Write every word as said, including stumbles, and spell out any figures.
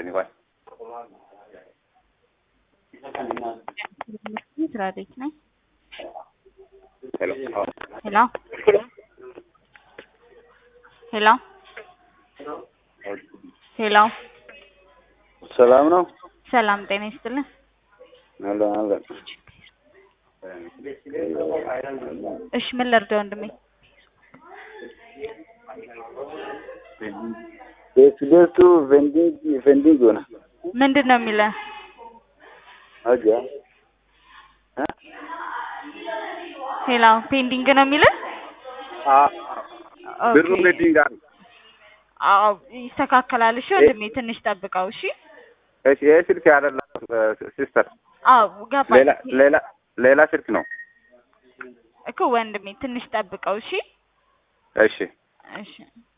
anyway. Hello. Hello. Hello. Hello. ሰላም ነው? ሰላም ጤና ይስጥልኝ። አለ አለ። እሺ ምን ልርዳው ወንድሜ? ቤቱ ቬንዲንግ ቬንዲንግ ሆነ። ምንድነው የሚለው? አጃ አ ሄሎ ፔንዲንግ ነው የሚለው? አ ብሩ ፔንዲንግ አለ። አዎ ይስተካከላል። እሺ ወንድሜ ትንሽ ጠብቀው። እሺ እሺ ይሄ ስልክ አይደለም ሲስተር። አዎ ገባኝ። ሌላ ሌላ ሌላ ስልክ ነው እኮ ወንድሜ ትንሽ ጠብቀው። እሺ እሺ እሺ